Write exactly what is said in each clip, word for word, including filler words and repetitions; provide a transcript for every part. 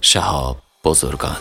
شهاب بزرگان.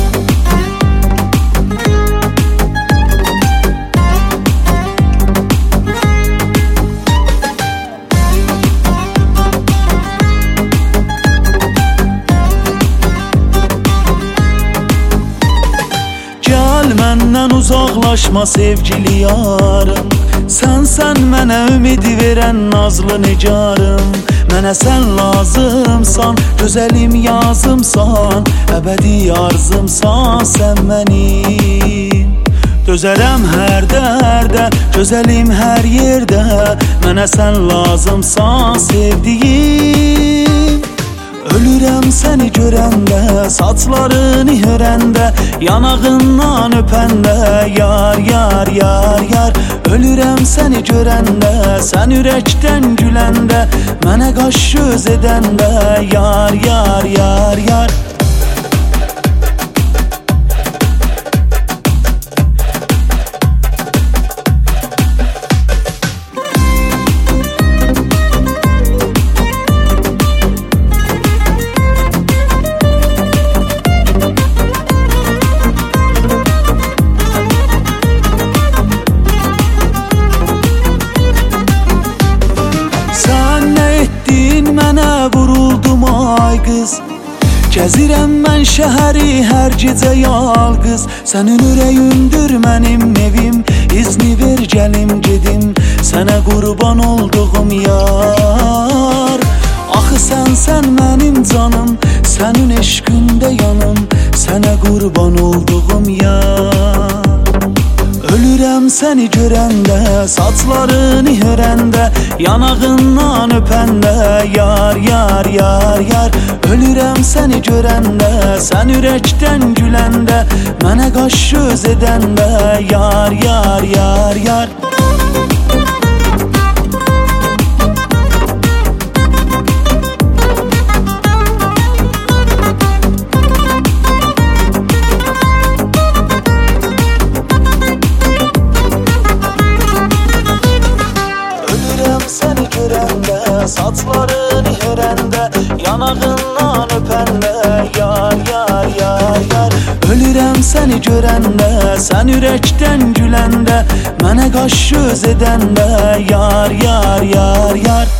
Gel məndən uzaqlaşma sevgili yarım, Sən sən mənə ümidi verən nazlı nicarım. Mənə sən lazımsan, gözəlim yazımsan, əbədi arzımsan sən mənim. Dözərəm hər dərdə, gözəlim hər yerdə, mənə sən lazımsan sevdiyim. Ölürəm səni görəndə, saçlarını hörəndə, yanağından öpəndə, yar, yar, yar, yar. Ölürəm səni görəndə, sən ürəkdən güləndə, mənə qaş göz edəndə, yar, yar, yar, yar. Mənə vuruldum ay qız, gəzirəm mən şəhəri hər gecə yalqız. Sənin ürəyindir mənim evim, izni ver gəlim gedim, sənə qurban olduğum yar. Axı sən, sən mənim canım, sənin eşqində yanım, sənə qurban olduğum yar. Ölürəm səni görəndə, saçlarını hörəndə, yanağından öpəndə, yar, yar, yar, yar. Ölürəm səni görəndə, sən ürəkdən güləndə, mənə qaş göz edəndə, yar, yar, yar, yar. Səni görəndə, saçlarını hörəndə, yanağından öpəndə, yar, yar, yar, yar. Ölürəm səni görəndə, sən ürəkdən güləndə, mənə qaş göz edəndə, yar, yar, yar, yar.